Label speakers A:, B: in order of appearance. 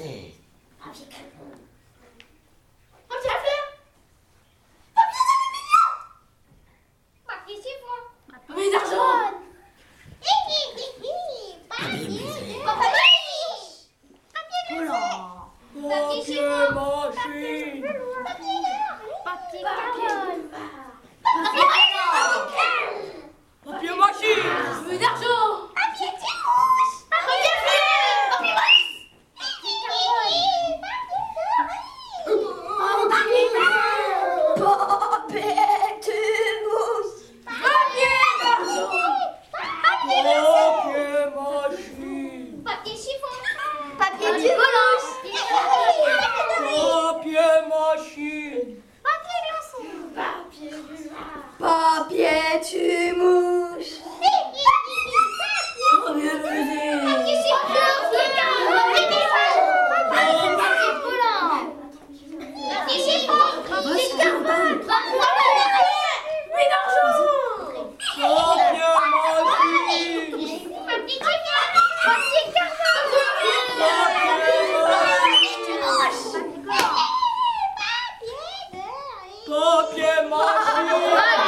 A: c'est?
B: Papier crayon.
C: Papier à faire.
B: Papier chiffon.
C: Papier d'argent.
B: Papier
A: baiser.
B: Papier
C: Oh là.
B: Papier chiffon.
C: machine.
B: Papier
C: Papier
B: carotte.
C: Papier machine. Papier d'argent.
B: Papier rouge. Papier fleur. Papier maïs. Papier Papier chiffon. Papier rouge.
C: Papier machine.
B: Papier glaçon. Papier
C: Papier tu-mouche. Papier baiser.
B: Papier chiffon. Papier message. Papier volant. Papier chiffon. Papier carbone. Papier d'argent.
C: Papier machine.
B: Papier chiffon. Papier carbone.
C: Papier machine.